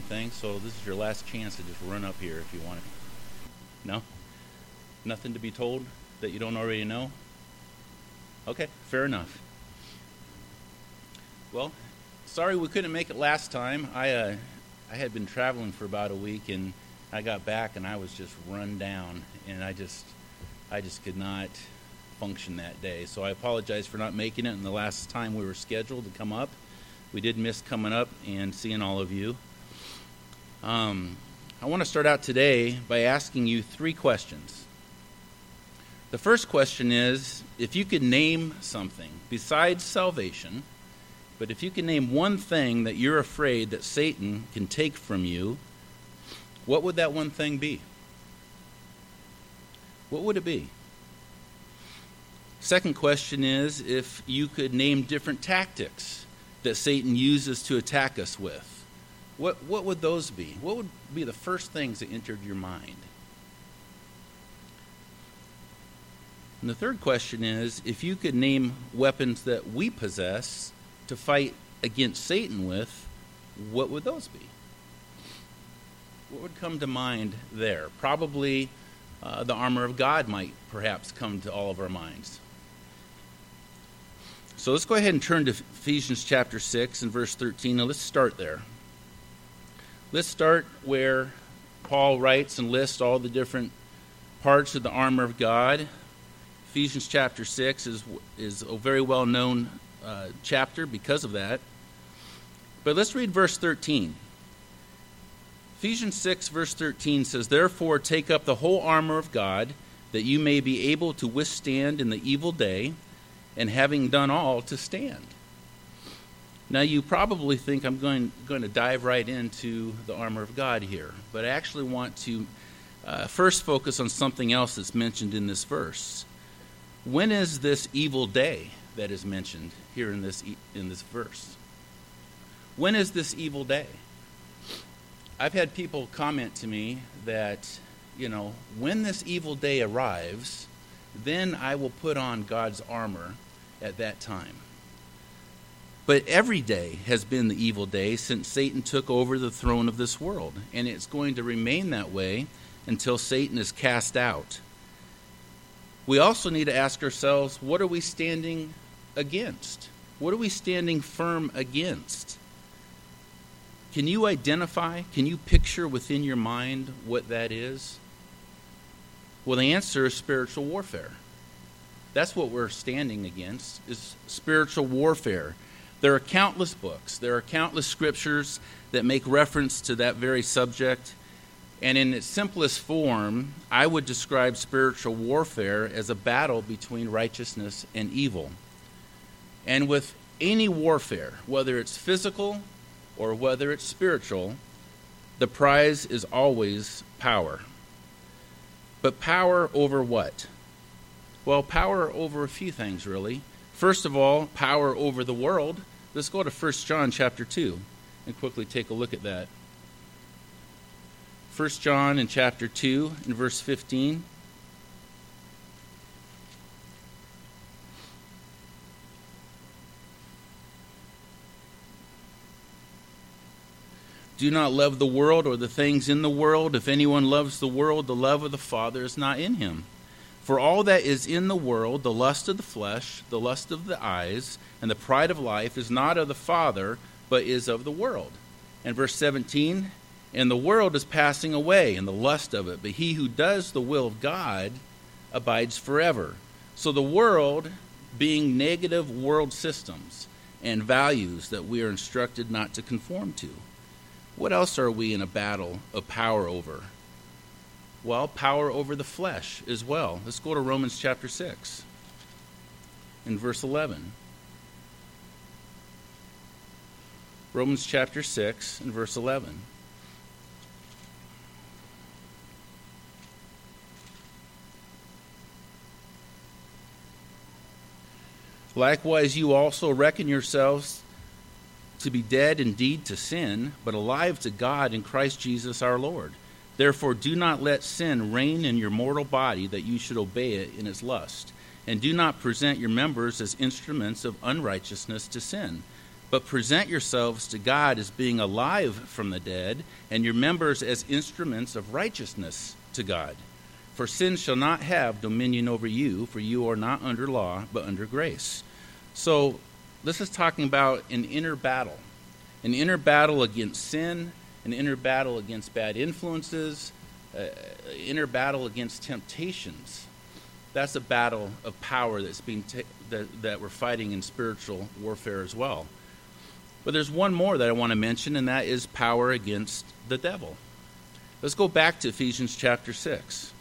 anything, so this is your last chance to just run up here if you want to. No? Nothing to be told that you don't already know? Okay, fair enough. Well, sorry we couldn't make it last time. I had been traveling for about a week, and I got back and I was just run down, and I just could not function that day. So I apologize for not making it in the last time we were scheduled to come up. We did miss coming up and seeing all of you. I want to start out today by asking you 3 questions. The first question is, if you could name something besides salvation, but if you can name one thing that you're afraid that Satan can take from you, what would that one thing be? What would it be? Second question is, if you could name different tactics that Satan uses to attack us with, what would those be? What would be the first things that entered your mind? And the third question is, if you could name weapons that we possess to fight against Satan with, what would those be? What would come to mind there? Probably the armor of God might perhaps come to all of our minds. So let's go ahead and turn to Ephesians chapter 6 and verse 13. Now let's start there. Let's start where Paul writes and lists all the different parts of the armor of God. Ephesians chapter 6 is a very well-known chapter because of that. But let's read verse 13. Ephesians 6 verse 13 says, "Therefore take up the whole armor of God, that you may be able to withstand in the evil day, and having done all, to stand." Now you probably think I'm going to dive right into the armor of God here, but I actually want to first focus on something else that's mentioned in this verse. When is this evil day that is mentioned here in this verse? When is this evil day? I've had people comment to me that, when this evil day arrives, then I will put on God's armor at that time. But every day has been the evil day since Satan took over the throne of this world, and it's going to remain that way until Satan is cast out. We also need to ask ourselves, what are we standing against? What are we standing firm against? Can you identify, can you picture within your mind what that is? Well, the answer is spiritual warfare. That's what we're standing against, is spiritual warfare. There are countless books, there are countless scriptures that make reference to that very subject. And in its simplest form, I would describe spiritual warfare as a battle between righteousness and evil. And with any warfare, whether it's physical or whether it's spiritual, the prize is always power. But power over what? Well, power over a few things, really. First of all, power over the world. Let's go to 1 John chapter 2 and quickly take a look at that. 1 John in chapter 2 and verse 15. "Do not love the world or the things in the world. If anyone loves the world, the love of the Father is not in him. For all that is in the world, the lust of the flesh, the lust of the eyes, and the pride of life is not of the Father, but is of the world." And verse 17, "And the world is passing away, and the lust of it, but he who does the will of God abides forever." So the world being negative world systems and values that we are instructed not to conform to. What else are we in a battle of power over? Well, power over the flesh as well. Let's go to Romans chapter 6 and verse 11. Romans chapter 6 and verse 11. "Likewise, you also reckon yourselves to be dead indeed to sin, but alive to God in Christ Jesus our Lord. Therefore do not let sin reign in your mortal body, that you should obey it in its lust. And do not present your members as instruments of unrighteousness to sin, but present yourselves to God as being alive from the dead, and your members as instruments of righteousness to God. For sin shall not have dominion over you, for you are not under law, but under grace. So this is talking about an inner battle against sin, an inner battle against bad influences, inner battle against temptations. That's a battle of power that's being that we're fighting in spiritual warfare as well. But there's one more that I want to mention, and that is power against the devil. Let's go back to Ephesians chapter 6.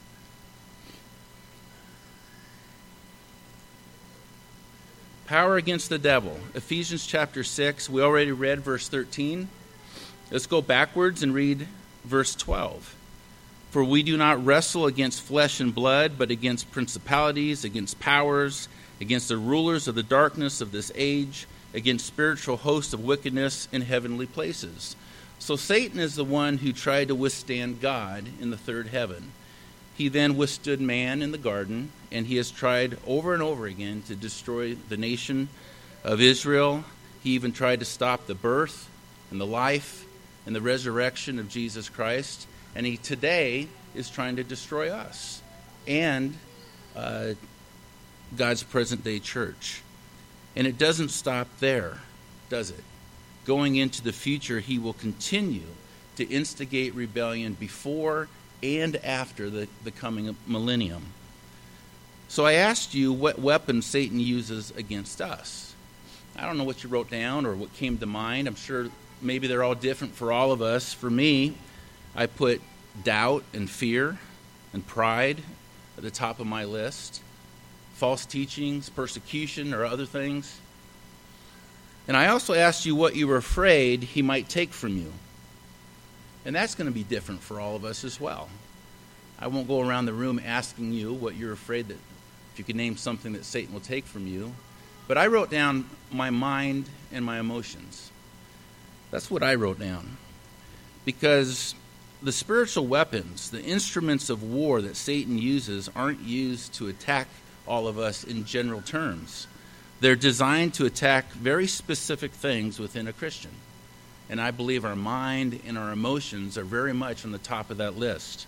Power against the devil. Ephesians chapter 6, we already read verse 13. Let's go backwards and read verse 12. For we do not wrestle against flesh and blood, but against principalities, against powers, against the rulers of the darkness of this age, against spiritual hosts of wickedness in heavenly places. So Satan is the one who tried to withstand God in the third heaven. He then withstood man in the garden, and he has tried over and over again to destroy the nation of Israel. He even tried to stop the birth and the life and the resurrection of Jesus Christ. And he today is trying to destroy us and God's present-day church. And it doesn't stop there, does it? Going into the future, he will continue to instigate rebellion before and after the coming millennium. So I asked you what weapons Satan uses against us. I don't know what you wrote down or what came to mind. I'm sure maybe they're all different for all of us. For me, I put doubt and fear and pride at the top of my list. False teachings, persecution, or other things. And I also asked you what you were afraid he might take from you. And that's going to be different for all of us as well. I won't go around the room asking you what you're afraid that, if you could name something that Satan will take from you. But I wrote down my mind and my emotions. That's what I wrote down. Because the spiritual weapons, the instruments of war that Satan uses, aren't used to attack all of us in general terms. They're designed to attack very specific things within a Christian. And I believe our mind and our emotions are very much on the top of that list.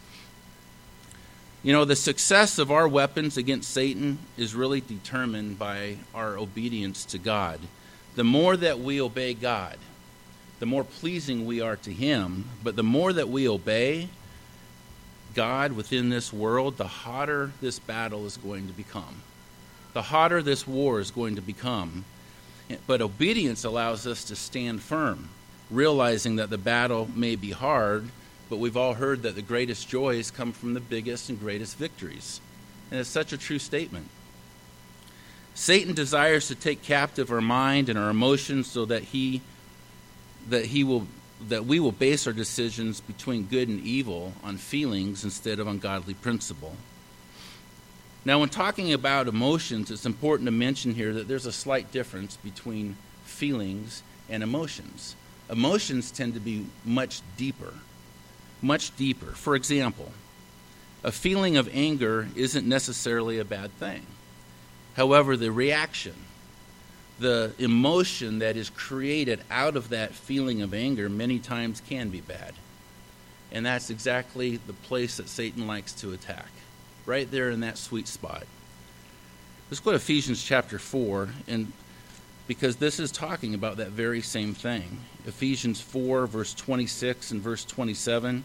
You know, the success of our weapons against Satan is really determined by our obedience to God. The more that we obey God, the more pleasing we are to him. But the more that we obey God within this world, the hotter this battle is going to become. The hotter this war is going to become. But obedience allows us to stand firm, realizing that the battle may be hard, but we've all heard that the greatest joys come from the biggest and greatest victories. And it's such a true statement. Satan desires to take captive our mind and our emotions so that we will base our decisions between good and evil on feelings instead of on godly principle. Now, when talking about emotions, it's important to mention here that there's a slight difference between feelings and emotions. Emotions tend to be much deeper. For example, a feeling of anger isn't necessarily a bad thing. However, the reaction, the emotion that is created out of that feeling of anger many times can be bad. And that's exactly the place that Satan likes to attack, right there in that sweet spot. Let's go to Ephesians chapter 4, and because this is talking about that very same thing. Ephesians 4, verse 26 and verse 27.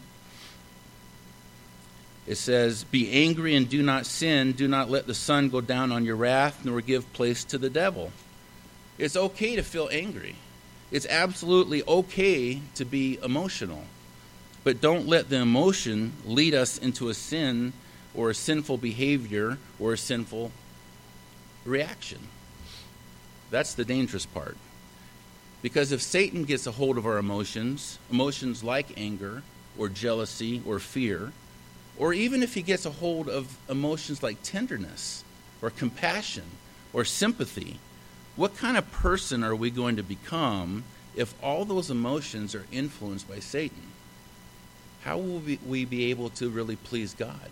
It says, "Be angry and do not sin. Do not let the sun go down on your wrath, nor give place to the devil." It's okay to feel angry. It's absolutely okay to be emotional. But don't let the emotion lead us into a sin or a sinful behavior or a sinful reaction. That's the dangerous part. Because if Satan gets a hold of our emotions like anger or jealousy or fear, or even if he gets a hold of emotions like tenderness or compassion or sympathy, what kind of person are we going to become if all those emotions are influenced by Satan? How will we be able to really please God?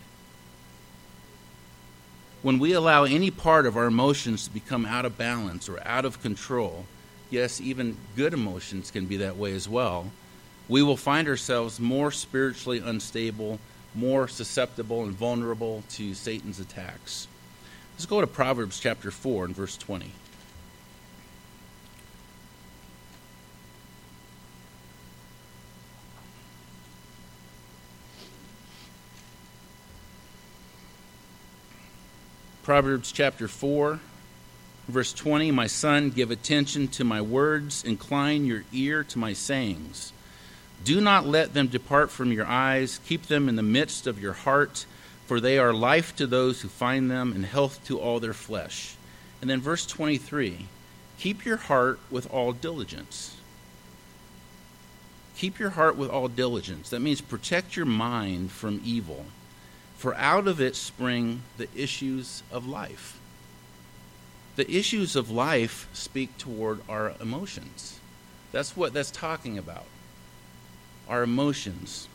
When we allow any part of our emotions to become out of balance or out of control, yes, even good emotions can be that way as well, we will find ourselves more spiritually unstable, more susceptible and vulnerable to Satan's attacks. Let's go to Proverbs chapter 4 and verse 20. Proverbs chapter 4, verse 20, my son, give attention to my words, incline your ear to my sayings. Do not let them depart from your eyes, keep them in the midst of your heart, for they are life to those who find them and health to all their flesh. And then verse 23, keep your heart with all diligence. Keep your heart with all diligence. That means protect your mind from evil. For out of it spring the issues of life. The issues of life speak toward our emotions. That's what that's talking about. Our emotions.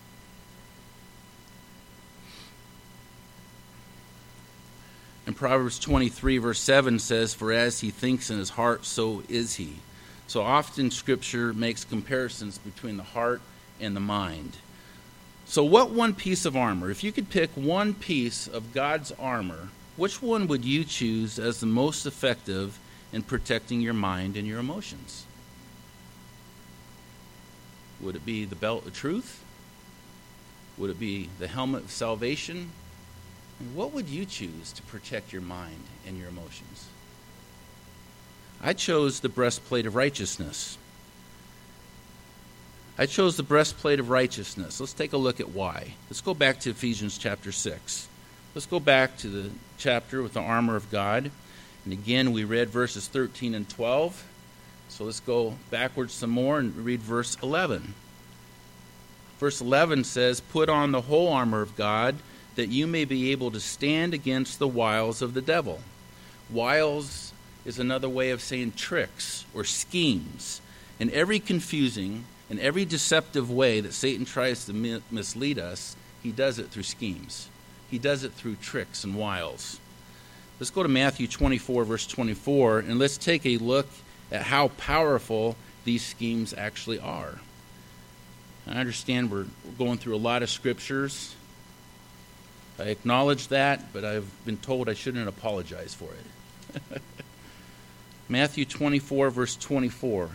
And Proverbs 23 verse 7 says, for as he thinks in his heart, so is he. So often Scripture makes comparisons between the heart and the mind. So what one piece of armor, if you could pick one piece of God's armor, which one would you choose as the most effective in protecting your mind and your emotions? Would it be the belt of truth? Would it be the helmet of salvation? What would you choose to protect your mind and your emotions? I chose the breastplate of righteousness. Let's take a look at why. Let's go back to Ephesians chapter 6. Let's go back to the chapter with the armor of God. And again, we read verses 13 and 12. So let's go backwards some more and read verse 11. Verse 11 says, put on the whole armor of God, that you may be able to stand against the wiles of the devil. Wiles is another way of saying tricks or schemes. And every confusing and every deceptive way that Satan tries to mislead us, he does it through schemes. He does it through tricks and wiles. Let's go to Matthew 24, verse 24, and let's take a look at how powerful these schemes actually are. I understand we're going through a lot of scriptures. I acknowledge that, but I've been told I shouldn't apologize for it. Matthew 24, verse 24.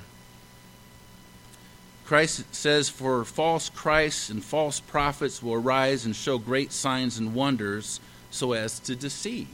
Christ says, for false Christs and false prophets will arise and show great signs and wonders so as to deceive,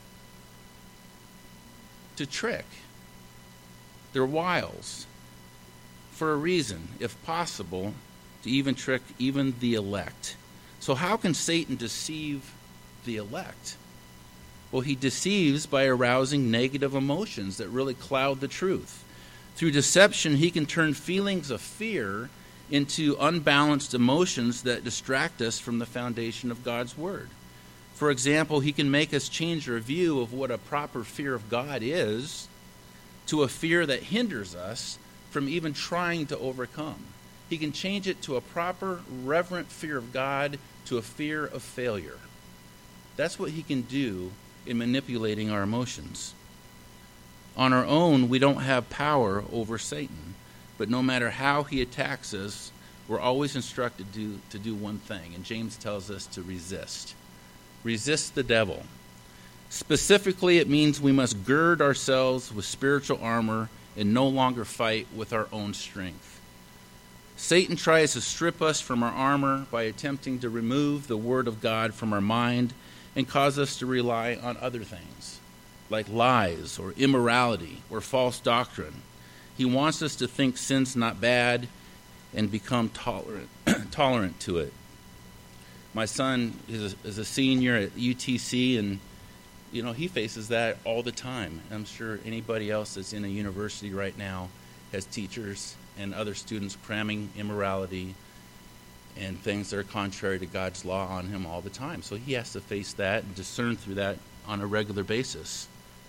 to trick. They're wiles for a reason, if possible, to even trick even the elect. So how can Satan deceive the elect? Well, he deceives by arousing negative emotions that really cloud the truth. Through deception, he can turn feelings of fear into unbalanced emotions that distract us from the foundation of God's Word. For example, he can make us change our view of what a proper fear of God is to a fear that hinders us from even trying to overcome. He can change it to a proper, reverent fear of God to a fear of failure. That's what he can do in manipulating our emotions. On our own, we don't have power over Satan, but no matter how he attacks us, we're always instructed to do one thing, and James tells us to resist. Resist the devil. Specifically, it means we must gird ourselves with spiritual armor and no longer fight with our own strength. Satan tries to strip us from our armor by attempting to remove the Word of God from our mind and cause us to rely on other things, like lies or immorality or false doctrine. He wants us to think sin's not bad and become tolerant to it. My son is a senior at UTC, and he faces that all the time. I'm sure anybody else that's in a university right now has teachers and other students cramming immorality and things that are contrary to God's law on him all the time. So he has to face that and discern through that on a regular basis.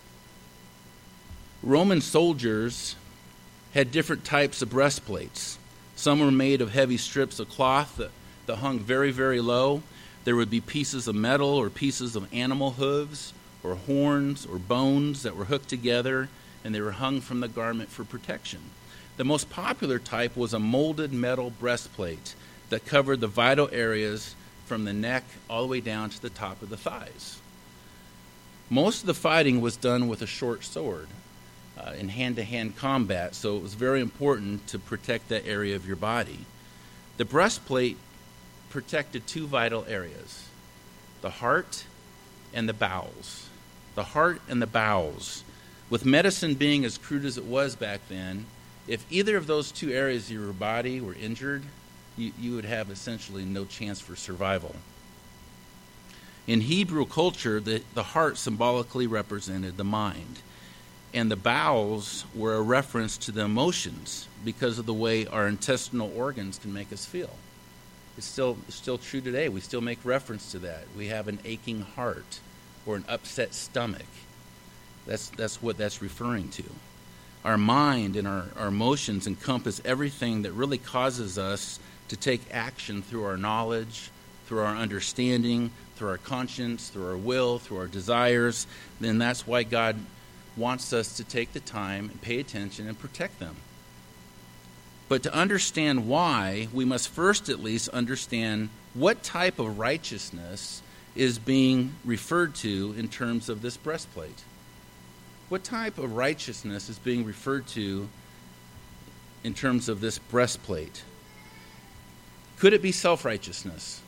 Roman soldiers had different types of breastplates. Some were made of heavy strips of cloth that hung very, very low. There would be pieces of metal or pieces of animal hooves or horns or bones that were hooked together and they were hung from the garment for protection. The most popular type was a molded metal breastplate that covered the vital areas from the neck all the way down to the top of the thighs. Most of the fighting was done with a short sword in hand-to-hand combat, so it was very important to protect that area of your body. The breastplate protected two vital areas, the heart and the bowels. The heart and the bowels. With medicine being as crude as it was back then, if either of those two areas of your body were injured, you would have essentially no chance for survival. In Hebrew culture, the heart symbolically represented the mind, and the bowels were a reference to the emotions because of the way our intestinal organs can make us feel. It's still true today. We still make reference to that. We have an aching heart or an upset stomach. That's what that's referring to. Our mind and our emotions encompass everything that really causes us to take action through our knowledge, through our understanding, through our conscience, through our will, through our desires. Then that's why God wants us to take the time and pay attention and protect them. But to understand why, we must first at least understand what type of righteousness is being referred to in terms of this breastplate. What type of righteousness is being referred to in terms of this breastplate? Could it be self-righteousness?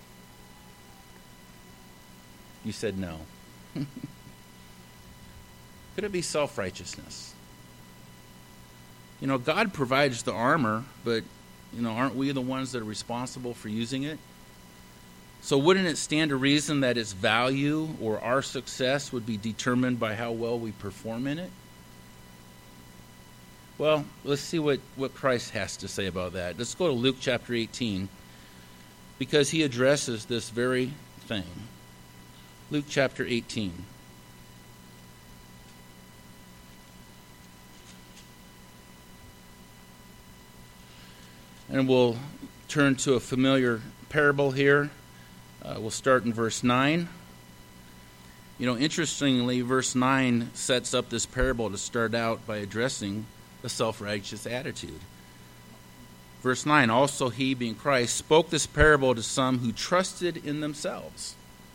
You said no. Could it be self-righteousness? God provides the armor, but, aren't we the ones that are responsible for using it? So wouldn't it stand to reason that its value or our success would be determined by how well we perform in it? Well, let's see what Christ has to say about that. Let's go to Luke chapter 18, because he addresses this very thing. Luke chapter 18. And we'll turn to a familiar parable here. We'll start in verse 9. Interestingly, verse 9 sets up this parable to start out by addressing a self-righteous attitude. Verse 9, also he, being Christ, spoke this parable to some who trusted in themselves.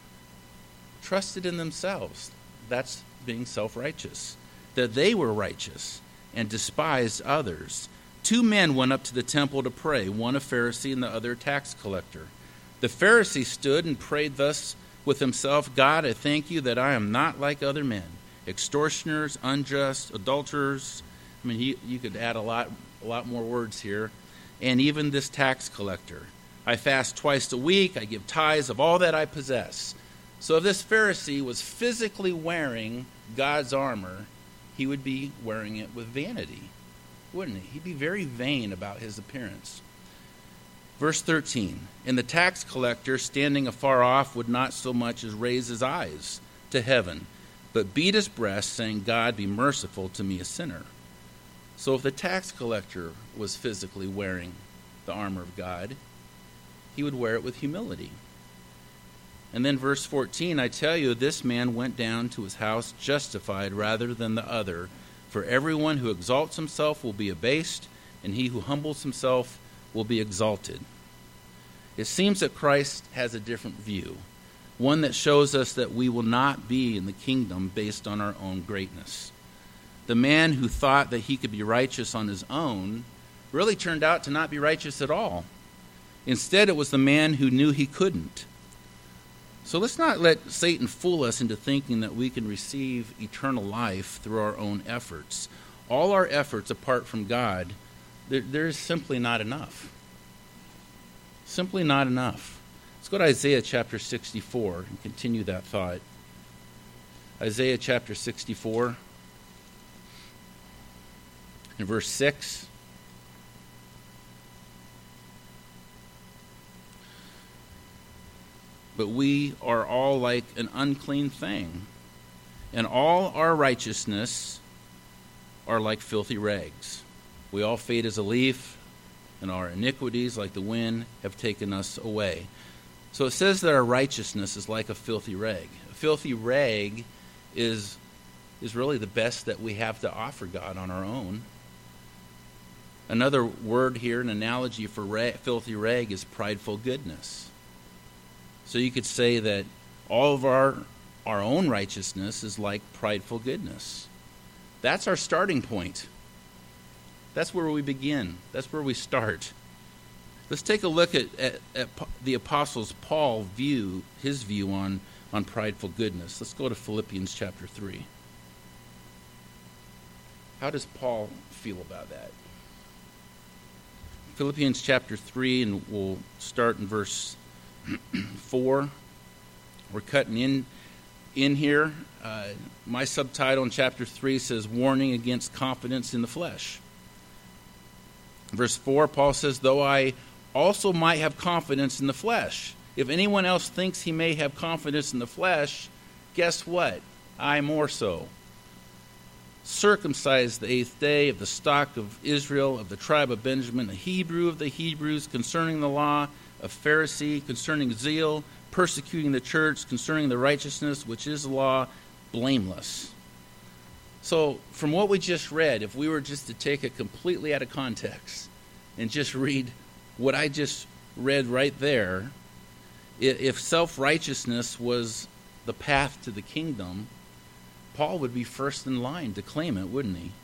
Trusted in themselves. That's being self-righteous. That they were righteous and despised others. 2 men went up to the temple to pray, one a Pharisee and the other a tax collector. The Pharisee stood and prayed thus with himself, God, I thank you that I am not like other men, extortioners, unjust, adulterers. You could add a lot more words here. And even this tax collector. I fast twice a week. I give tithes of all that I possess. So if this Pharisee was physically wearing God's armor, he would be wearing it with vanity, wouldn't he? He'd be very vain about his appearance. Verse 13, and the tax collector, standing afar off, would not so much as raise his eyes to heaven, but beat his breast, saying, God, be merciful to me, a sinner. So if the tax collector was physically wearing the armor of God, he would wear it with humility. And then verse 14, I tell you, this man went down to his house justified rather than the other. For everyone who exalts himself will be abased, and he who humbles himself will be exalted. It seems that Christ has a different view, one that shows us that we will not be in the kingdom based on our own greatness. The man who thought that he could be righteous on his own really turned out to not be righteous at all. Instead, it was the man who knew he couldn't. So let's not let Satan fool us into thinking that we can receive eternal life through our own efforts. All our efforts apart from God, there's simply not enough. Simply not enough. Let's go to Isaiah chapter 64 and continue that thought. Isaiah chapter 64 and verse 6. But we are all like an unclean thing, and all our righteousness are like filthy rags. We all fade as a leaf, and our iniquities, like the wind, have taken us away. So it says that our righteousness is like a filthy rag. A filthy rag is is really the best that we have to offer God on our own. Another word here, an analogy for filthy rag, is prideful goodness. So you could say that all of our own righteousness is like prideful goodness. That's our starting point. That's where we begin. That's where we start. Let's take a look at the Apostles Paul his view on prideful goodness. Let's go to Philippians chapter 3. How does Paul feel about that? Philippians chapter 3, and we'll start in verse 4. We're cutting in here. My subtitle in chapter 3 says, Warning Against Confidence in the Flesh. Verse 4, Paul says, Though I also might have confidence in the flesh. If anyone else thinks he may have confidence in the flesh, guess what? I more so. Circumcised the 8th day, of the stock of Israel, of the tribe of Benjamin, a Hebrew of the Hebrews, concerning the law, a Pharisee, concerning zeal, persecuting the church, concerning the righteousness which is the law, blameless. So from what we just read, if we were just to take it completely out of context and just read what I just read right there, if self-righteousness was the path to the kingdom, Paul would be first in line to claim it, wouldn't he?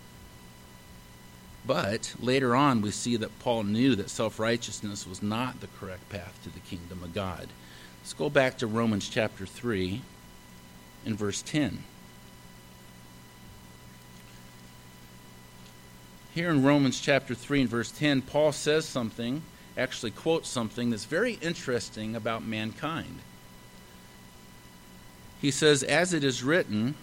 But later on, we see that Paul knew that self-righteousness was not the correct path to the kingdom of God. Let's go back to Romans chapter 3 and verse 10. Here in Romans chapter 3 and verse 10, Paul says something, actually quotes something that's very interesting about mankind. He says, As it is written,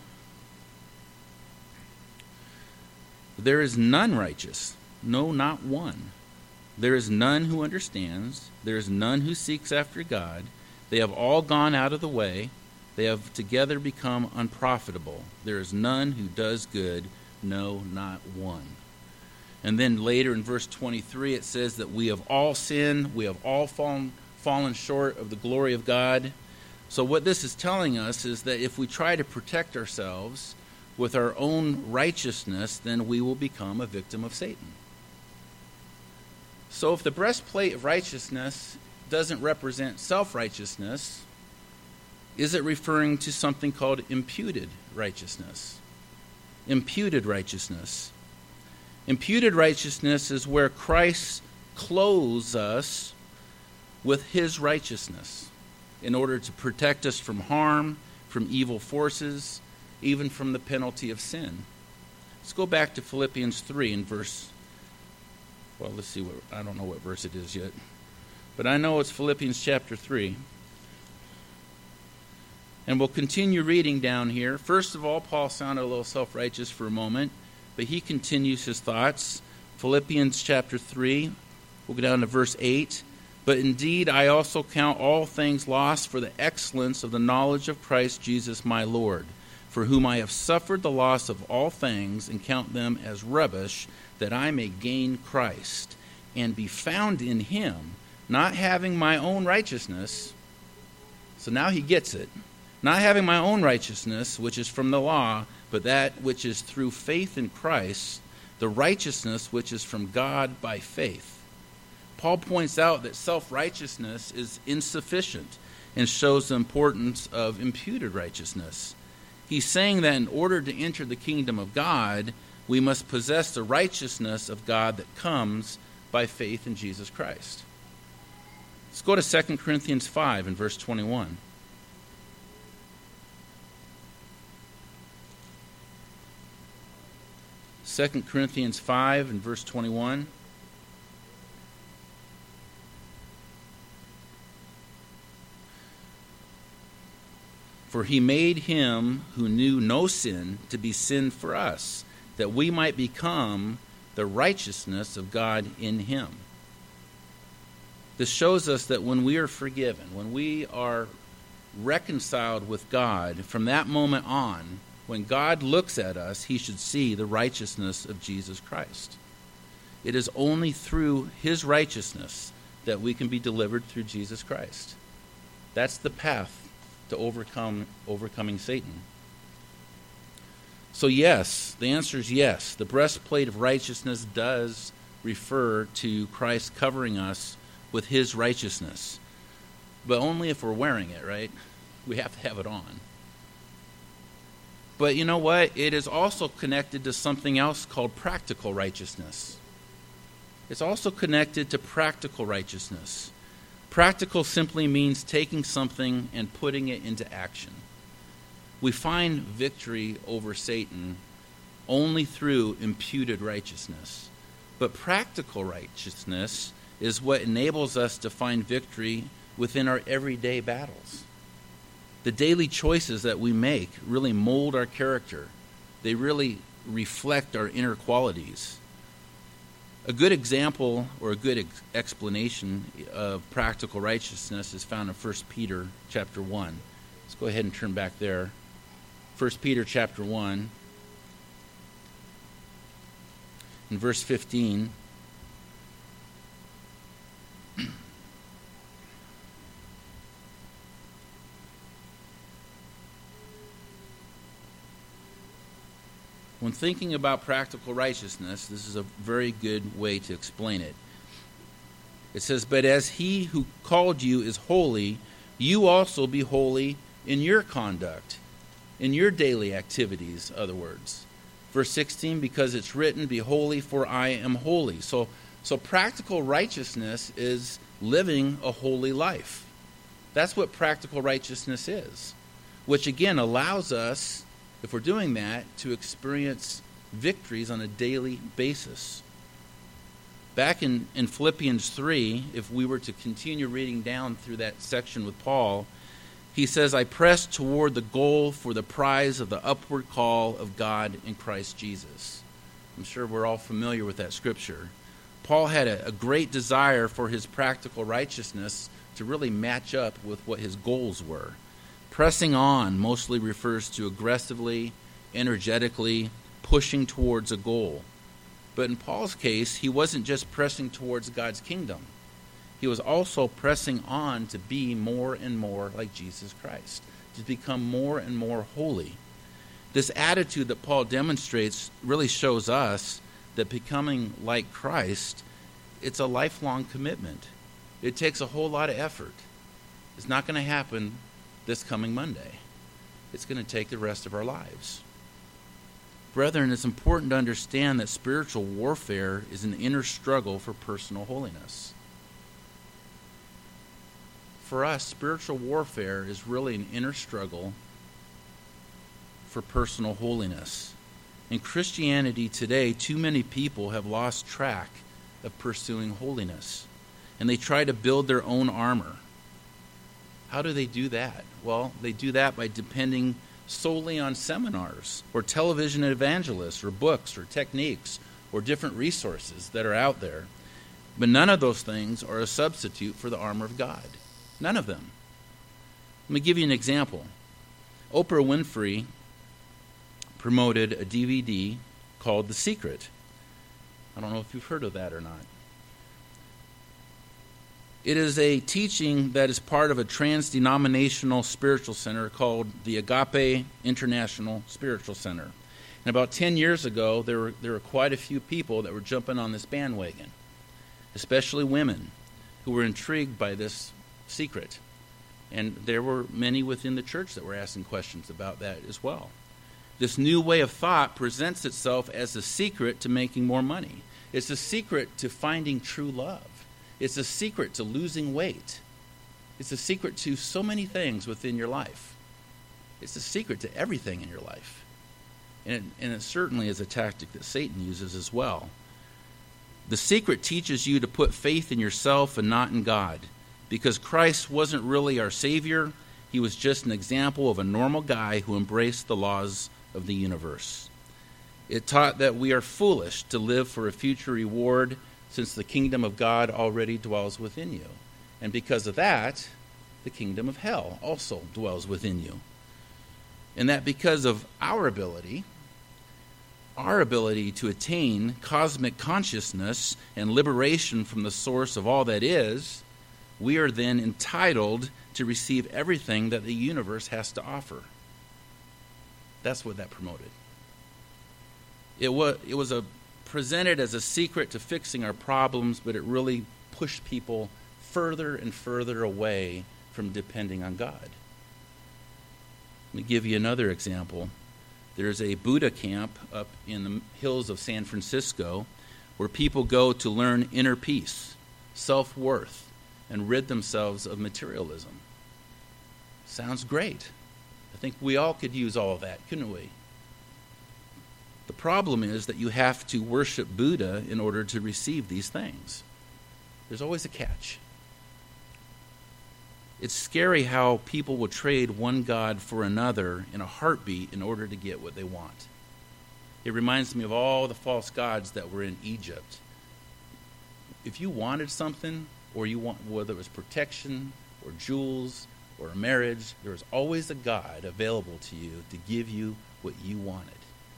there is none righteous, no, not one. There is none who understands. There is none who seeks after God. They have all gone out of the way. They have together become unprofitable. There is none who does good, no, not one. And then later in verse 23, it says that we have all sinned. We have all fallen short of the glory of God. So what this is telling us is that if we try to protect ourselves with our own righteousness, then we will become a victim of Satan. So if the breastplate of righteousness doesn't represent self-righteousness, is it referring to something called imputed righteousness? Imputed righteousness. Imputed righteousness is where Christ clothes us with his righteousness in order to protect us from harm, from evil forces, even from the penalty of sin. Let's go back to Philippians 3 and let's see I don't know what verse it is yet, but I know it's Philippians chapter 3. And we'll continue reading down here. First of all, Paul sounded a little self-righteous for a moment, but he continues his thoughts. Philippians chapter 3, we'll go down to verse 8. But indeed, I also count all things lost for the excellence of the knowledge of Christ Jesus my Lord, for whom I have suffered the loss of all things, and count them as rubbish, that I may gain Christ, and be found in him, not having my own righteousness. So now he gets it. Not having my own righteousness, which is from the law, but that which is through faith in Christ, the righteousness which is from God by faith. Paul points out that self-righteousness is insufficient and shows the importance of imputed righteousness. He's saying that in order to enter the kingdom of God, we must possess the righteousness of God that comes by faith in Jesus Christ. Let's go to 2 Corinthians 5 and verse 21. 2 Corinthians 5 and verse 21. For he made him who knew no sin to be sin for us, that we might become the righteousness of God in him. This shows us that when we are forgiven, when we are reconciled with God, from that moment on, when God looks at us, he should see the righteousness of Jesus Christ. It is only through his righteousness that we can be delivered through Jesus Christ. That's the path to overcoming Satan. So yes, the answer is yes. The breastplate of righteousness does refer to Christ covering us with his righteousness. But only if we're wearing it, right? We have to have it on. But you know what? It is also connected to something else called practical righteousness. It's also connected to practical righteousness. Practical simply means taking something and putting it into action. We find victory over Satan only through imputed righteousness. But practical righteousness is what enables us to find victory within our everyday battles. The daily choices that we make really mold our character. They really reflect our inner qualities. A good example or a good explanation of practical righteousness is found in 1 Peter chapter 1. Let's go ahead and turn back there. 1 Peter chapter 1, in verse 15. When thinking about practical righteousness, this is a very good way to explain it. It says, "But as he who called you is holy, you also be holy in your conduct, in your daily activities," other words. Verse 16, "Because it's written, be holy, for I am holy." So practical righteousness is living a holy life. That's what practical righteousness is, which again allows us, if we're doing that, to experience victories on a daily basis. Back in Philippians 3, if we were to continue reading down through that section with Paul, he says, "I press toward the goal for the prize of the upward call of God in Christ Jesus." I'm sure we're all familiar with that scripture. Paul had a great desire for his practical righteousness to really match up with what his goals were. Pressing on mostly refers to aggressively, energetically pushing towards a goal. But in Paul's case, he wasn't just pressing towards God's kingdom. He was also pressing on to be more and more like Jesus Christ, to become more and more holy. This attitude that Paul demonstrates really shows us that becoming like Christ, it's a lifelong commitment. It takes a whole lot of effort. It's not going to happen this coming Monday. It's going to take the rest of our lives. Brethren, it's important to understand that spiritual warfare is an inner struggle for personal holiness. For us, spiritual warfare is really an inner struggle for personal holiness. In Christianity today, too many people have lost track of pursuing holiness, and they try to build their own armor. How do they do that? Well, they do that by depending solely on seminars or television evangelists or books or techniques or different resources that are out there. But none of those things are a substitute for the armor of God. None of them. Let me give you an example. Oprah Winfrey promoted a DVD called The Secret. I don't know if you've heard of that or not. It is a teaching that is part of a trans-denominational spiritual center called the Agape International Spiritual Center. And about 10 years ago, there were quite a few people that were jumping on this bandwagon, especially women who were intrigued by this secret. And there were many within the church that were asking questions about that as well. This new way of thought presents itself as a secret to making more money. It's a secret to finding true love. It's a secret to losing weight. It's a secret to so many things within your life. It's a secret to everything in your life. And it certainly is a tactic that Satan uses as well. The secret teaches you to put faith in yourself and not in God, because Christ wasn't really our Savior. He was just an example of a normal guy who embraced the laws of the universe. It taught that we are foolish to live for a future reward, since the kingdom of God already dwells within you. And because of that, the kingdom of hell also dwells within you. And that because of our ability to attain cosmic consciousness and liberation from the source of all that is, we are then entitled to receive everything that the universe has to offer. That's what that promoted. It was presented as a secret to fixing our problems, but it really pushed people further and further away from depending on God. Let me give you another example. There's a Buddha camp up in the hills of San Francisco where people go to learn inner peace, self-worth, and rid themselves of materialism. Sounds great. I think we all could use all of that, couldn't we? The problem is that you have to worship Buddha in order to receive these things. There's always a catch. It's scary how people will trade one God for another in a heartbeat in order to get what they want. It reminds me of all the false gods that were in Egypt. If you wanted something, or you want, whether it was protection or jewels or a marriage, there was always a God available to you to give you what you wanted.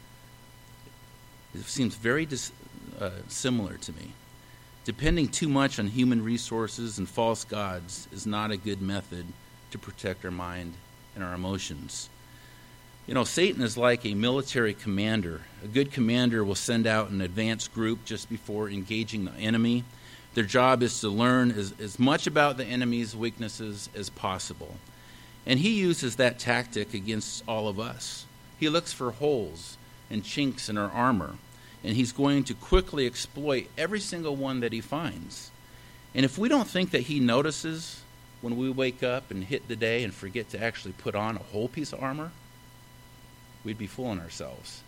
It seems very similar to me. Depending too much on human resources and false gods is not a good method to protect our mind and our emotions. You know, Satan is like a military commander. A good commander will send out an advance group just before engaging the enemy. Their job is to learn as much about the enemy's weaknesses as possible. And he uses that tactic against all of us. He looks for holes and chinks in our armor, and he's going to quickly exploit every single one that he finds. And if we don't think that he notices when we wake up and hit the day and forget to actually put on a whole piece of armor, we'd be fooling ourselves.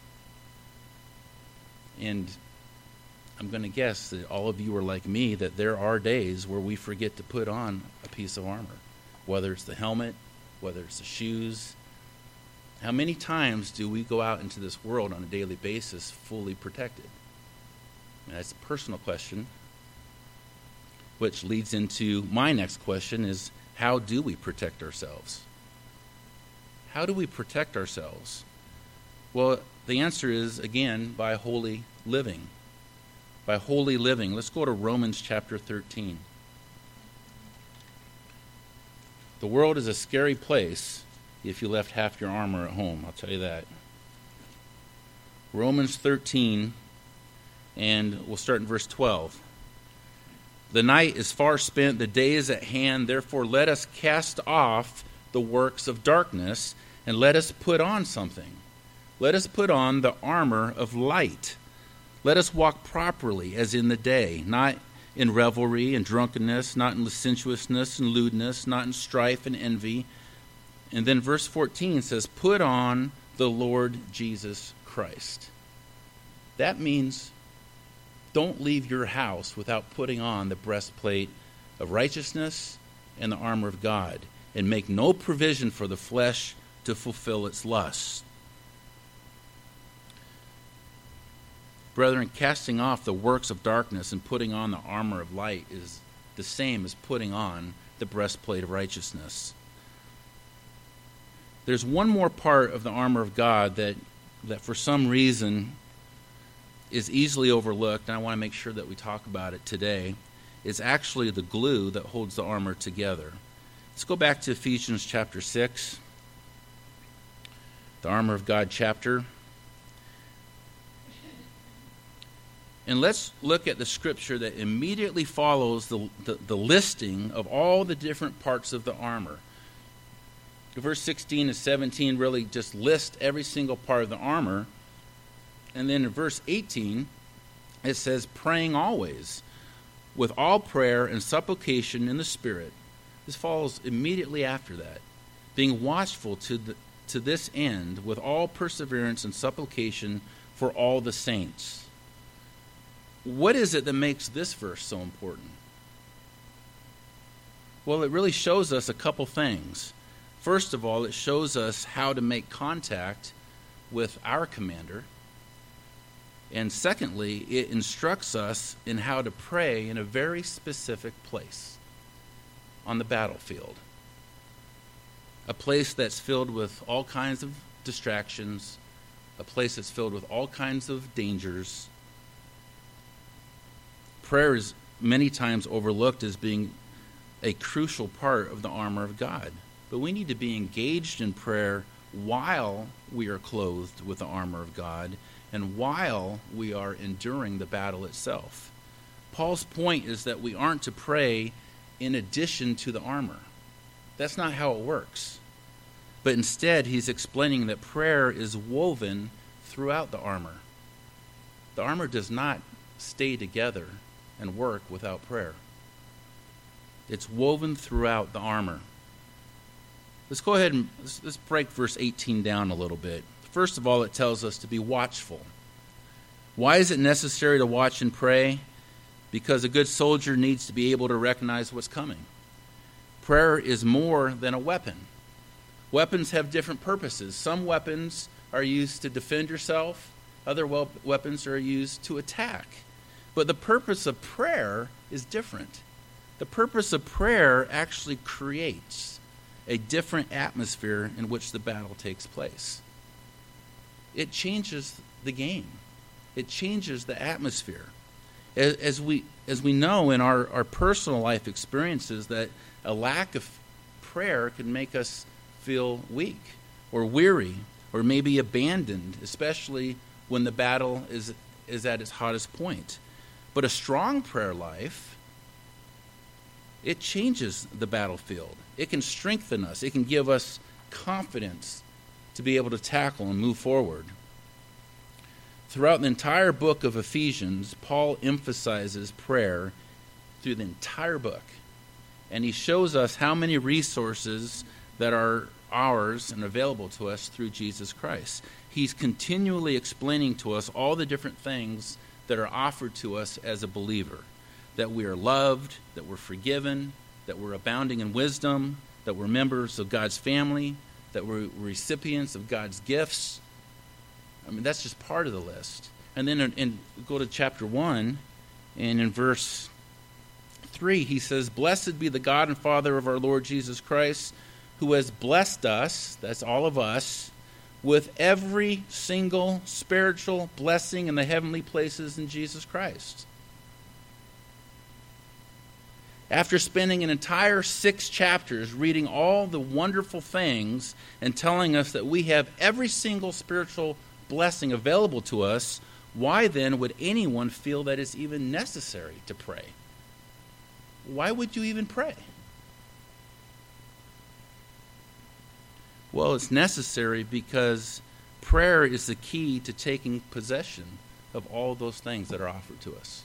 And I'm going to guess that all of you are like me, that there are days where we forget to put on a piece of armor, whether it's the helmet, whether it's the shoes. How many times do we go out into this world on a daily basis fully protected? And that's a personal question, which leads into my next question is, how do we protect ourselves? How do we protect ourselves? Well, the answer is, again, by holy living. By holy living. Let's go to Romans chapter 13. The world is a scary place if you left half your armor at home, I'll tell you that. Romans 13, and we'll start in verse 12. The night is far spent, the day is at hand, therefore let us cast off the works of darkness, and let us put on something. Let us put on the armor of light. Let us walk properly as in the day, not in revelry and drunkenness, not in licentiousness and lewdness, not in strife and envy. And then verse 14 says, put on the Lord Jesus Christ. That means don't leave your house without putting on the breastplate of righteousness and the armor of God, and make no provision for the flesh to fulfill its lusts. Brethren, casting off the works of darkness and putting on the armor of light is the same as putting on the breastplate of righteousness. There's one more part of the armor of God that for some reason is easily overlooked, and I want to make sure that we talk about it today. It's actually the glue that holds the armor together. Let's go back to Ephesians chapter 6, the armor of God chapter. And let's look at the scripture that immediately follows the listing of all the different parts of the armor. Verse 16 and 17 really just list every single part of the armor. And then in verse 18, it says, praying always, with all prayer and supplication in the Spirit. This follows immediately after that. Being watchful to this end, with all perseverance and supplication for all the saints. What is it that makes this verse so important? Well, it really shows us a couple things. First of all, it shows us how to make contact with our commander. And secondly, it instructs us in how to pray in a very specific place on the battlefield. A place that's filled with all kinds of distractions, a place that's filled with all kinds of dangers. Prayer is many times overlooked as being a crucial part of the armor of God. But we need to be engaged in prayer while we are clothed with the armor of God and while we are enduring the battle itself. Paul's point is that we aren't to pray in addition to the armor. That's not how it works. But instead, he's explaining that prayer is woven throughout the armor. The armor does not stay together and work without prayer. It's woven throughout the armor. Let's go ahead and let's break verse 18 down a little bit. First of all, it tells us to be watchful. Why is it necessary to watch and pray? Because a good soldier needs to be able to recognize what's coming. Prayer is more than a weapon. Weapons have different purposes. Some weapons are used to defend yourself. Other weapons are used to attack. But the purpose of prayer is different. The purpose of prayer actually creates a different atmosphere in which the battle takes place. It changes the game. It changes the atmosphere. As we know in our personal life experiences, that a lack of prayer can make us feel weak or weary or maybe abandoned, especially when the battle is at its hottest point. But a strong prayer life, it changes the battlefield. It can strengthen us. It can give us confidence to be able to tackle and move forward. Throughout the entire book of Ephesians, Paul emphasizes prayer through the entire book. And he shows us how many resources that are ours and available to us through Jesus Christ. He's continually explaining to us all the different things that are offered to us as a believer. That we are loved, that we're forgiven, that we're abounding in wisdom, that we're members of God's family, that we're recipients of God's gifts. I mean, that's just part of the list. And then go to chapter 1, and in verse 3, he says, "Blessed be the God and Father of our Lord Jesus Christ, who has blessed us," that's all of us, "with every single spiritual blessing in the heavenly places in Jesus Christ." After spending an entire 6 chapters reading all the wonderful things and telling us that we have every single spiritual blessing available to us, why then would anyone feel that it's even necessary to pray? Why would you even pray? Well, it's necessary because prayer is the key to taking possession of all those things that are offered to us.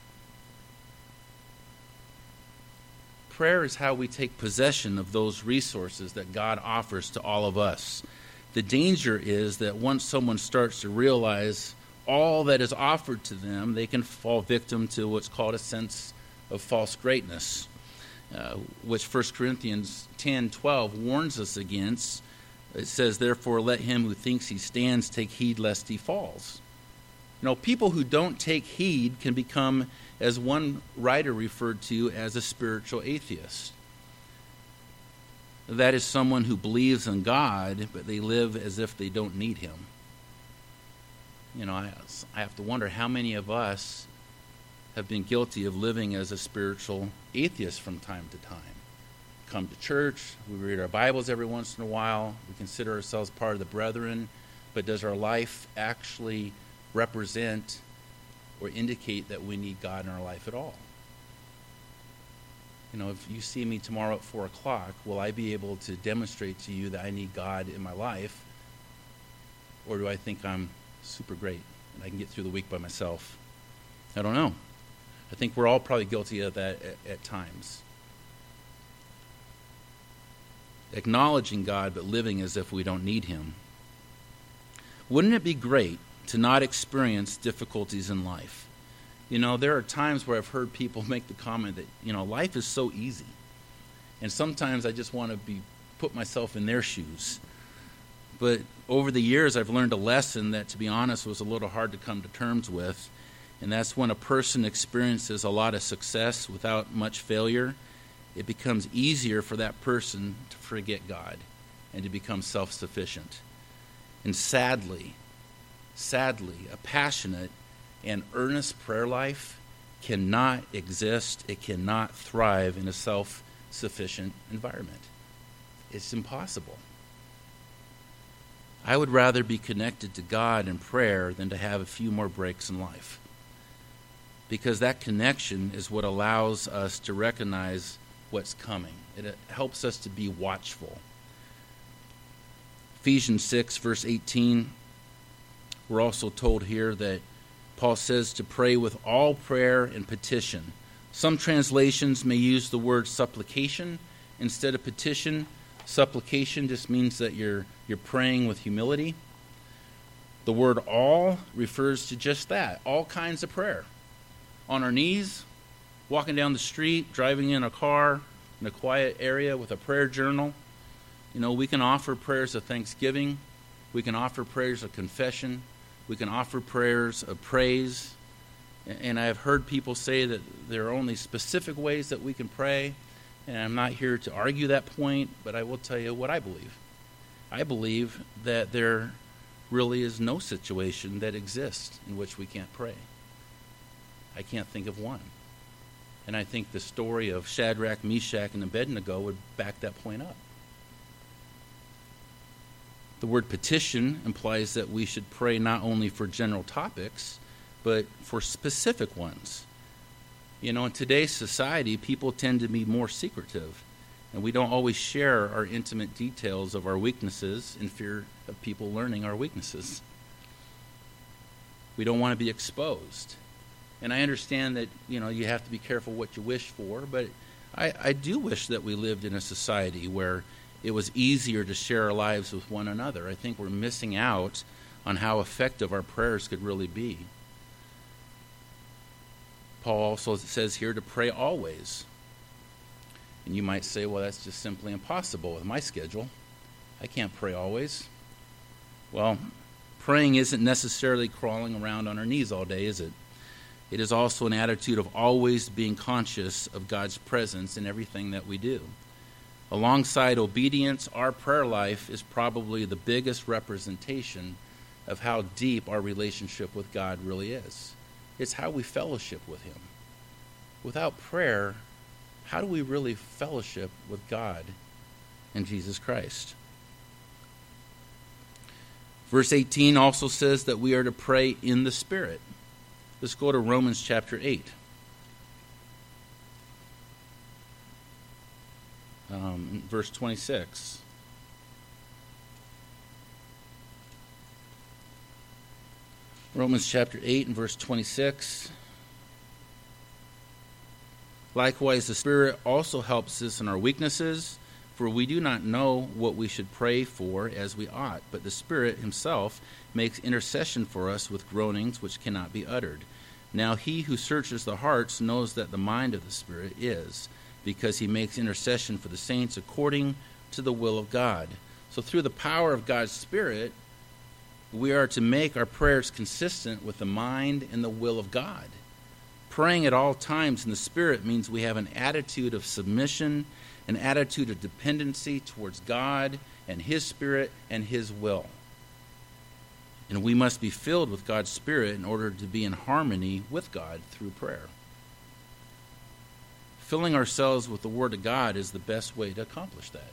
Prayer is how we take possession of those resources that God offers to all of us. The danger is that once someone starts to realize all that is offered to them, they can fall victim to what's called a sense of false greatness, which 1 Corinthians 10:12 warns us against. It says, "Therefore let him who thinks he stands take heed lest he falls." You know, people who don't take heed can become, as one writer referred to, as a spiritual atheist. That is someone who believes in God, but they live as if they don't need him. You know, I have to wonder how many of us have been guilty of living as a spiritual atheist from time to time. Come to church, we read our Bibles every once in a while, we consider ourselves part of the brethren, but does our life actually represent or indicate that we need God in our life at all? You know, if you see me tomorrow at 4 o'clock, will I be able to demonstrate to you that I need God in my life? Or do I think I'm super great and I can get through the week by myself? I don't know. I think we're all probably guilty of that at times. Acknowledging God but living as if we don't need him. Wouldn't it be great to not experience difficulties in life? You know, there are times where I've heard people make the comment that, you know, life is so easy. And sometimes I just want to put myself in their shoes. But over the years, I've learned a lesson that, to be honest, was a little hard to come to terms with. And that's when a person experiences a lot of success without much failure, it becomes easier for that person to forget God and to become self-sufficient. And sadly, a passionate and earnest prayer life cannot exist, it cannot thrive in a self-sufficient environment. It's impossible. I would rather be connected to God in prayer than to have a few more breaks in life. Because that connection is what allows us to recognize what's coming. It helps us to be watchful. Ephesians 6, verse 18, we're also told here that Paul says to pray with all prayer and petition. Some translations may use the word supplication instead of petition. Supplication just means that you're praying with humility. The word all refers to just that, all kinds of prayer. On our knees, walking down the street, driving in a car, in a quiet area with a prayer journal. We can offer prayers of thanksgiving. We can offer prayers of confession. We can offer prayers of praise. And I've heard people say that there are only specific ways that we can pray. And I'm not here to argue that point, but I will tell you what I believe. I believe that there really is no situation that exists in which we can't pray. I can't think of one. And I think the story of Shadrach, Meshach, and Abednego would back that point up. The word petition implies that we should pray not only for general topics, but for specific ones. In today's society, people tend to be more secretive, and we don't always share our intimate details of our weaknesses in fear of people learning our weaknesses. We don't want to be exposed. And I understand that, you have to be careful what you wish for, but I do wish that we lived in a society where it was easier to share our lives with one another. I think we're missing out on how effective our prayers could really be. Paul also says here to pray always. And you might say, well, that's just simply impossible with my schedule. I can't pray always. Well, praying isn't necessarily crawling around on our knees all day, is it? It is also an attitude of always being conscious of God's presence in everything that we do. Alongside obedience, our prayer life is probably the biggest representation of how deep our relationship with God really is. It's how we fellowship with Him. Without prayer, how do we really fellowship with God and Jesus Christ? Verse 18 also says that we are to pray in the Spirit. Let's go to Romans chapter 8. Verse 26. Romans chapter 8 and verse 26. Likewise, the Spirit also helps us in our weaknesses, for we do not know what we should pray for as we ought, but the Spirit Himself makes intercession for us with groanings which cannot be uttered. Now He who searches the hearts knows that the mind of the Spirit is, because He makes intercession for the saints according to the will of God. So through the power of God's Spirit, we are to make our prayers consistent with the mind and the will of God. Praying at all times in the Spirit means we have an attitude of submission, an attitude of dependency towards God and His Spirit and His will. And we must be filled with God's Spirit in order to be in harmony with God through prayer. Filling ourselves with the Word of God is the best way to accomplish that.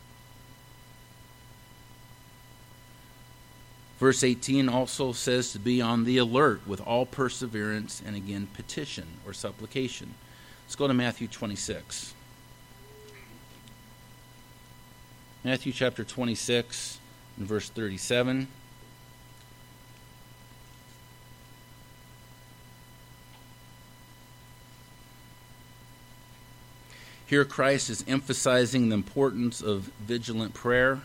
Verse 18 also says to be on the alert with all perseverance and again petition or supplication. Let's go to Matthew 26. Matthew chapter 26 and verse 37. Here Christ is emphasizing the importance of vigilant prayer.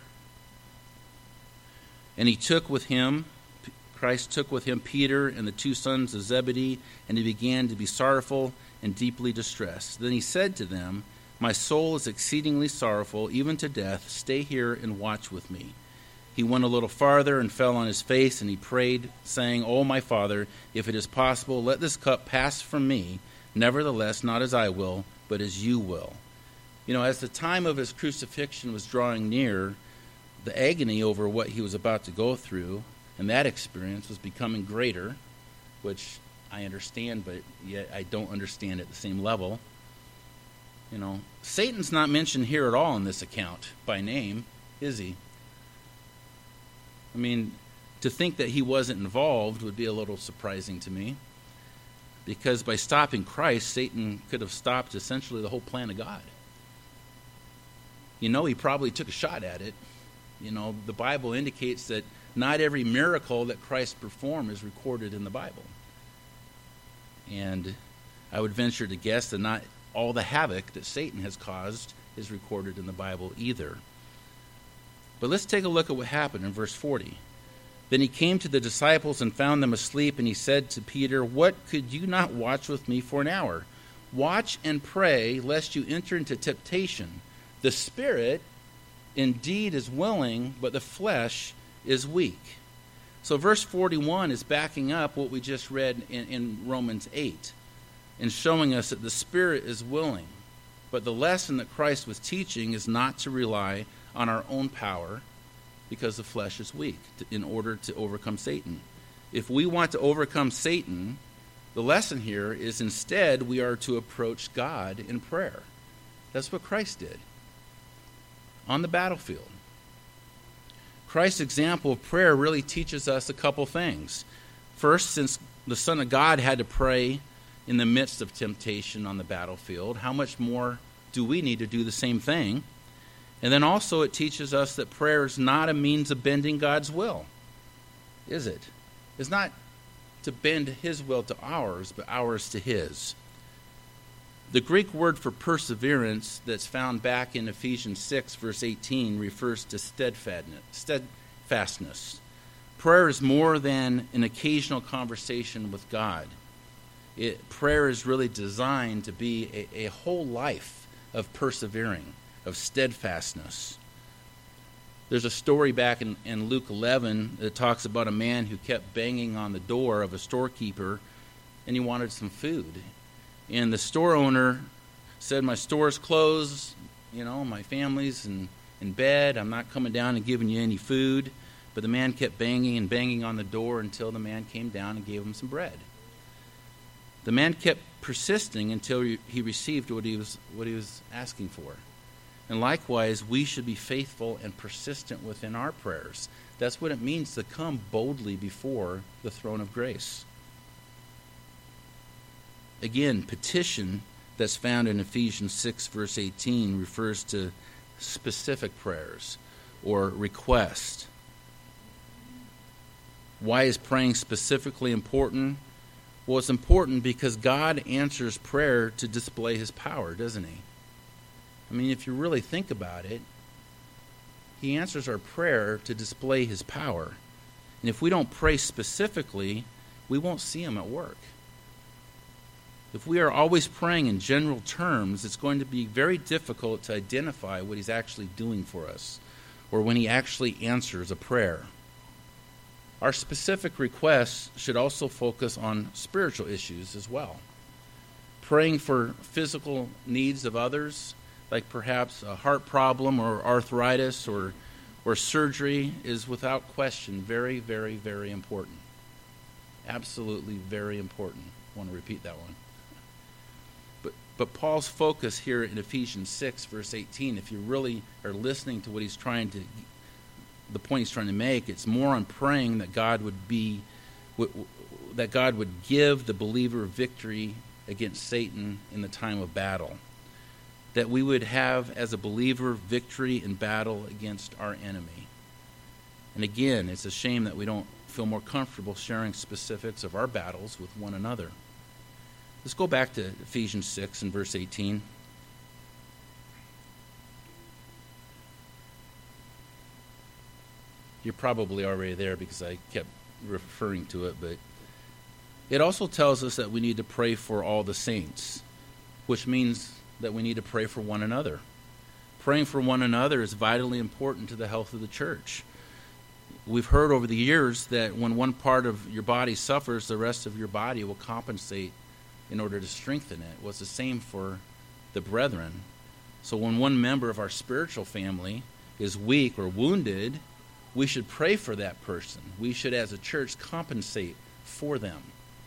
And Christ took with him Peter and the two sons of Zebedee, and he began to be sorrowful and deeply distressed. Then he said to them, My soul is exceedingly sorrowful, even to death. Stay here and watch with me. He went a little farther and fell on his face, and he prayed, saying, O my Father, if it is possible, let this cup pass from me. Nevertheless, not as I will, but as you will. As the time of his crucifixion was drawing near, the agony over what he was about to go through and that experience was becoming greater, which I understand, but yet I don't understand at the same level. Satan's not mentioned here at all in this account by name, is he? I mean, to think that he wasn't involved would be a little surprising to me, because by stopping Christ, Satan could have stopped essentially the whole plan of God. He probably took a shot at it. The Bible indicates that not every miracle that Christ performed is recorded in the Bible. And I would venture to guess that not all the havoc that Satan has caused is recorded in the Bible either. But let's take a look at what happened in verse 40. Then he came to the disciples and found them asleep, and he said to Peter, "What, could you not watch with me for an hour? Watch and pray, lest you enter into temptation. The spirit indeed is willing, but the flesh is weak." So verse 41 is backing up what we just read in Romans 8 and showing us that the spirit is willing. But the lesson that Christ was teaching is not to rely on our own power, because the flesh is weak, in order to overcome Satan. If we want to overcome Satan, the lesson here is instead we are to approach God in prayer. That's what Christ did on the battlefield. Christ's example of prayer really teaches us a couple things. First, since the Son of God had to pray in the midst of temptation on the battlefield, how much more do we need to do the same thing? And then also it teaches us that prayer is not a means of bending God's will, is it? It's not to bend his will to ours, but ours to his. The Greek word for perseverance that's found back in Ephesians 6, verse 18, refers to steadfastness. Prayer is more than an occasional conversation with God. Prayer is really designed to be a whole life of persevering, of steadfastness. There's a story back in Luke 11 that talks about a man who kept banging on the door of a storekeeper, and he wanted some food. And the store owner said, "My store's closed, my family's in bed, I'm not coming down and giving you any food." But the man kept banging and banging on the door until the man came down and gave him some bread. The man kept persisting until he received what he was asking for. And likewise, we should be faithful and persistent within our prayers. That's what it means to come boldly before the throne of grace. Again, petition that's found in Ephesians 6, verse 18, refers to specific prayers or request. Why is praying specifically important? Well, it's important because God answers prayer to display his power, doesn't he? I mean, if you really think about it, he answers our prayer to display his power. And if we don't pray specifically, we won't see him at work. If we are always praying in general terms, it's going to be very difficult to identify what he's actually doing for us, or when he actually answers a prayer. Our specific requests should also focus on spiritual issues as well. Praying for physical needs of others, like perhaps a heart problem or arthritis or surgery, is without question very, very, very important. Absolutely very important. I want to repeat that one. But Paul's focus here in Ephesians 6, verse 18, if you really are listening to the point he's trying to make, it's more on praying that God would give the believer victory against Satan in the time of battle. That we would have, as a believer, victory in battle against our enemy. And again, it's a shame that we don't feel more comfortable sharing specifics of our battles with one another. Let's go back to Ephesians 6 and verse 18. You're probably already there because I kept referring to it, but it also tells us that we need to pray for all the saints, which means that we need to pray for one another. Praying for one another is vitally important to the health of the church. We've heard over the years that when one part of your body suffers, the rest of your body will compensate in order to strengthen it. Well, it's the same for the brethren. So when one member of our spiritual family is weak or wounded, we should pray for that person. We should, as a church, compensate for them.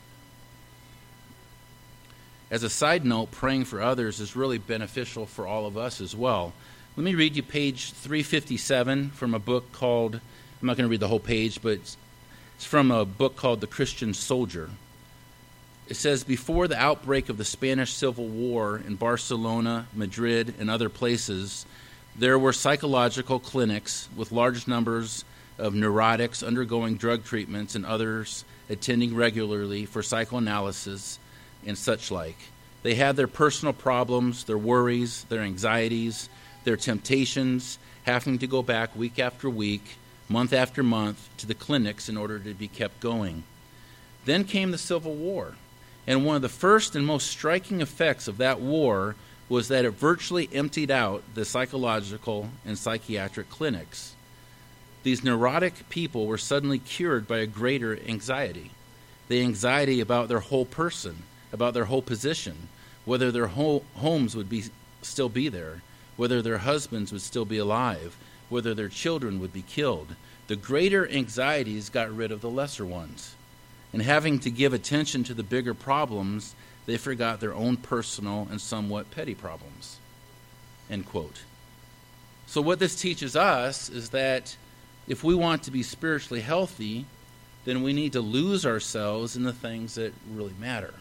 As a side note, praying for others is really beneficial for all of us as well. Let me read you page 357 from a book called I'm not going to read the whole page, but it's from a book called The Christian Soldier. It says, before the outbreak of the Spanish Civil War in Barcelona, Madrid, and other places, there were psychological clinics with large numbers of neurotics undergoing drug treatments and others attending regularly for psychoanalysis and such like. They had their personal problems, their worries, their anxieties, their temptations, having to go back week after week, month after month, to the clinics in order to be kept going. Then came the Civil War, and one of the first and most striking effects of that war was that it virtually emptied out the psychological and psychiatric clinics. These neurotic people were suddenly cured by a greater anxiety. The anxiety about their whole person, about their whole position, whether their homes would still be there, whether their husbands would still be alive, whether their children would be killed. The greater anxieties got rid of the lesser ones. And having to give attention to the bigger problems, they forgot their own personal and somewhat petty problems. End quote. So what this teaches us is that if we want to be spiritually healthy, then we need to lose ourselves in the things that really matter.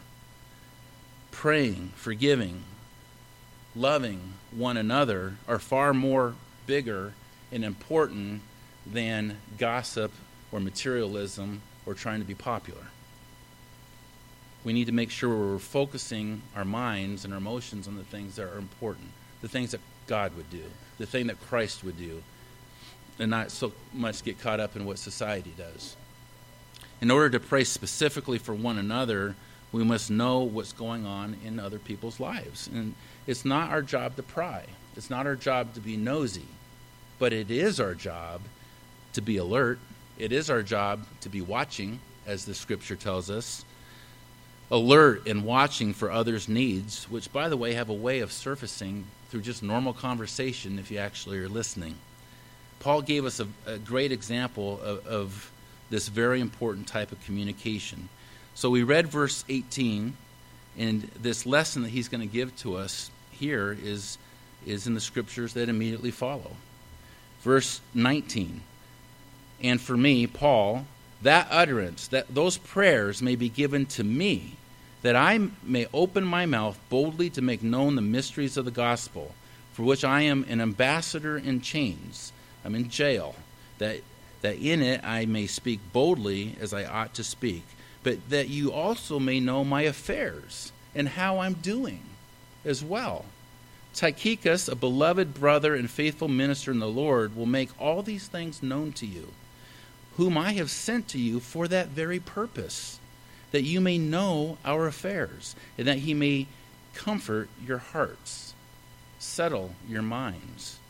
Praying, forgiving, loving one another are far more bigger and important than gossip or materialism or trying to be popular. We need to make sure we're focusing our minds and our emotions on the things that are important, the things that God would do, the thing that Christ would do, and not so much get caught up in what society does. In order to pray specifically for one another, we must know what's going on in other people's lives. And it's not our job to pry. It's not our job to be nosy. But it is our job to be alert. It is our job to be watching, as the Scripture tells us. Alert and watching for others' needs, which, by the way, have a way of surfacing through just normal conversation if you actually are listening. Paul gave us a great example of this very important type of communication. So we read verse 18, and this lesson that he's going to give to us here is in the Scriptures that immediately follow. Verse 19, and for me, Paul, that utterance, that those prayers may be given to me, that I may open my mouth boldly to make known the mysteries of the gospel, for which I am an ambassador in chains. I'm in jail, that in it I may speak boldly as I ought to speak, but that you also may know my affairs and how I'm doing as well. Tychicus, a beloved brother and faithful minister in the Lord, will make all these things known to you, whom I have sent to you for that very purpose, that you may know our affairs, and that he may comfort your hearts, settle your minds.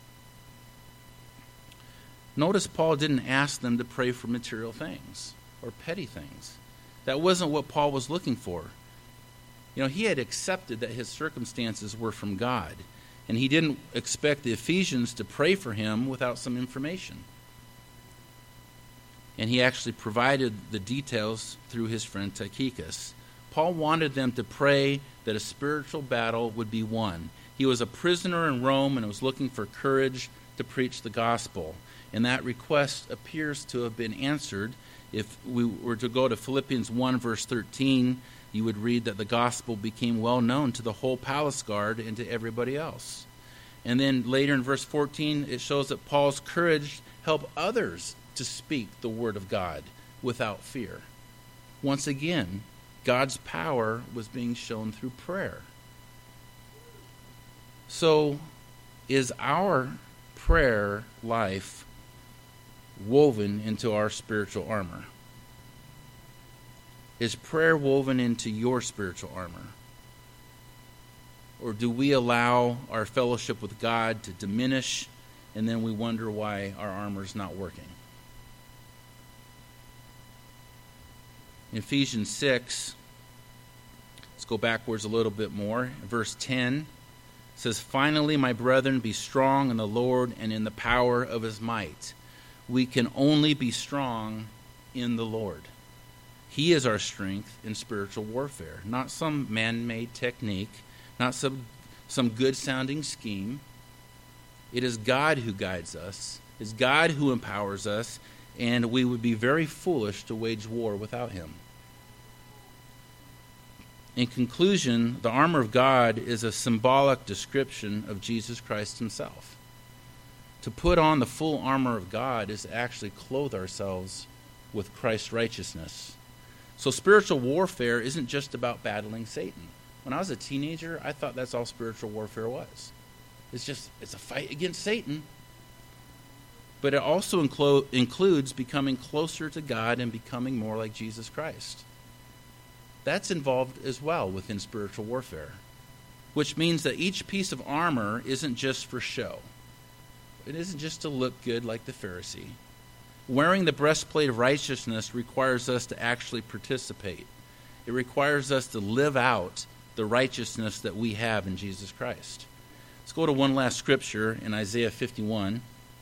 Notice Paul didn't ask them to pray for material things or petty things. That wasn't what Paul was looking for. He had accepted that his circumstances were from God, and he didn't expect the Ephesians to pray for him without some information. And he actually provided the details through his friend Tychicus. Paul wanted them to pray that a spiritual battle would be won. He was a prisoner in Rome and was looking for courage to preach the gospel. And that request appears to have been answered. If we were to go to Philippians 1, verse 13, you would read that the gospel became well known to the whole palace guard and to everybody else. And then later in verse 14, it shows that Paul's courage helped others to speak the word of God without fear. Once again, God's power was being shown through prayer. So, is our prayer life woven into our spiritual armor? Is prayer woven into your spiritual armor? Or do we allow our fellowship with God to diminish, and then we wonder why our armor is not working? In Ephesians 6, let's go backwards a little bit more. Verse 10 says, finally, my brethren, be strong in the Lord and in the power of his might. We can only be strong in the Lord. He is our strength in spiritual warfare, not some man-made technique, not some good-sounding scheme. It is God who guides us. It's God who empowers us, and we would be very foolish to wage war without him. In conclusion, the armor of God is a symbolic description of Jesus Christ himself. To put on the full armor of God is to actually clothe ourselves with Christ's righteousness. So spiritual warfare isn't just about battling Satan. When I was a teenager, I thought that's all spiritual warfare was. It's a fight against Satan. But it also includes becoming closer to God and becoming more like Jesus Christ. That's involved as well within spiritual warfare, which means that each piece of armor isn't just for show. It isn't just to look good like the Pharisee. Wearing the breastplate of righteousness requires us to actually participate. It requires us to live out the righteousness that we have in Jesus Christ. Let's go to one last scripture in Isaiah 51.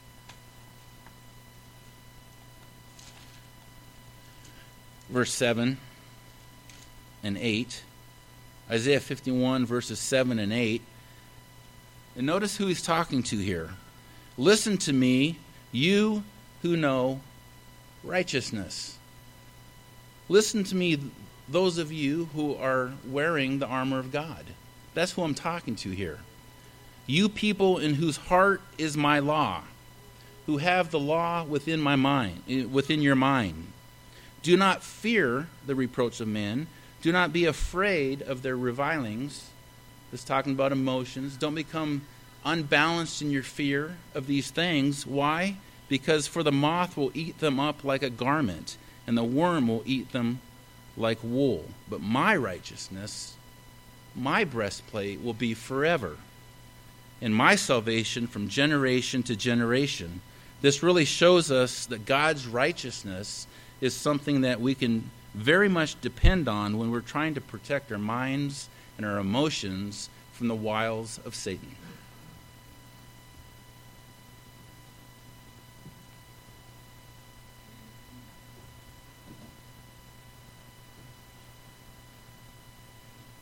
Verse 7 and 8. Isaiah 51, verses 7 and 8. And notice who he's talking to here. Listen to me, you who know righteousness. Listen to me, those of you who are wearing the armor of God. That's who I'm talking to here. You people in whose heart is my law, who have the law within my mind, within your mind. Do not fear the reproach of men. Do not be afraid of their revilings. It's talking about emotions. Don't become unbalanced in your fear of these things. Why? Because for the moth will eat them up like a garment, and the worm will eat them like wool. But my righteousness, my breastplate, will be forever, and my salvation from generation to generation. This really shows us that God's righteousness is something that we can very much depend on when we're trying to protect our minds and our emotions from the wiles of Satan.